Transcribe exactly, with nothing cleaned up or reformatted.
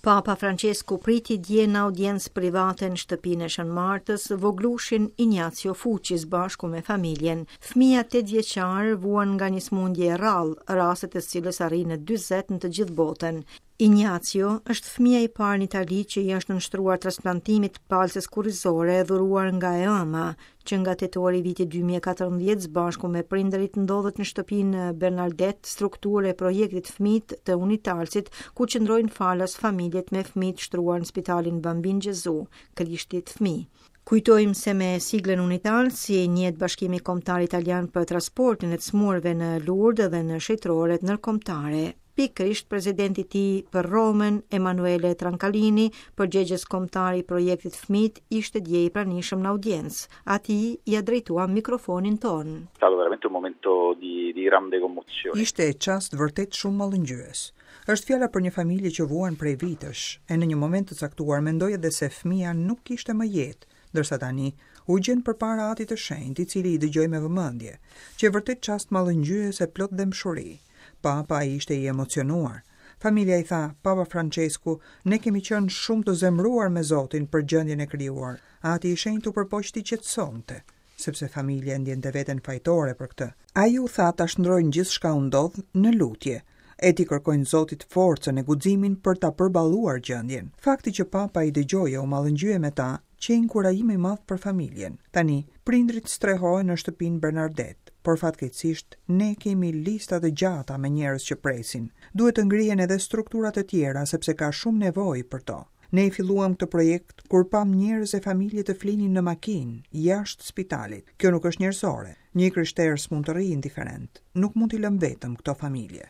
Papa Francesku priti dje në audiencë private në shtëpinë e Shën Martës voglushin Ignacio Fuqis bashku me familjen. Fëmia tetë vjeçar vuan nga një smundje e rrallë, rastet e cilës arrin në dyzet në të gjithë botën. Ignacio është fëmia i parë në Itali që i është nënshtruar transplantimit palces kurrizore dhuruar nga E A M A, që nga tetori i vitit dy mijë e katërmbëdhjetë bashku me prindërit ndodhet në shtëpinë Bernardet, strukturë e projektit Fëmijët të Unitalsit, ku qëndrojnë falas familjet me fëmijë shtruar në Spitalin Bambin Gesù, Krishtit Fëmijë. Kujtojmë se me siglën Unital, si njihet Bashkimi Kombëtar Italian për transportin e të smurëve në Lourdes dhe në shëtroret ndërkombëtare. Pikërisht presidenti i tij për Romën, Emanuele Trancalini, përgjegjës kombëtar i projektit Fëmijët, ishte dje i pranishëm në audiencë. Atij ia drejtua mikrofonin ton. Stato veramente un momento di, di grande commozione. Ishte çast vërtet shumë mallëngjyes. Është fjala për një familje që vuan prej vitësh, e në një moment të caktuar mendoi edhe se fëmia nuk kishte më jetë, ndërsa tani u gjen përpara atit të shenjtë, i cili i dëgjoi me vëmendje, që vërtet çast mallëngjyes e plot dëmshuri. Papa i ishte i emocionuar. Familja i tha, Papa Francesku, ne kemi qenë shumë të zemruar me Zotin për gjendjen e krijuar. Ati i shenjtë u përpoqti qetësonte, sepse familja ndjente veten fajtore për këtë. Ai u tha ta shndrojnë gjithçka u ndodh në lutje. E ti kërkojnë Zotit forcën e guximin për ta përballuar gjendjen. Fakti që Papa i dëgjoi u mallëngjye me ta, që inkurajim i madh për familjen. Tani, prindrit strehohen në shtëpinë Bernardet. Por fatkeqësisht ne kemi lista të gjata me njerëz që presin. Duhet të ngrihen edhe struktura të tjera sepse ka shumë nevojë për to. Ne i filluam këtë projekt kur pam njerëz e familje të flinin në makinë jashtë spitalit. Kjo nuk është njerëzore. Një krishterë s'mund të rrijë indiferent. Nuk mund t'i lëm vetëm këto familje.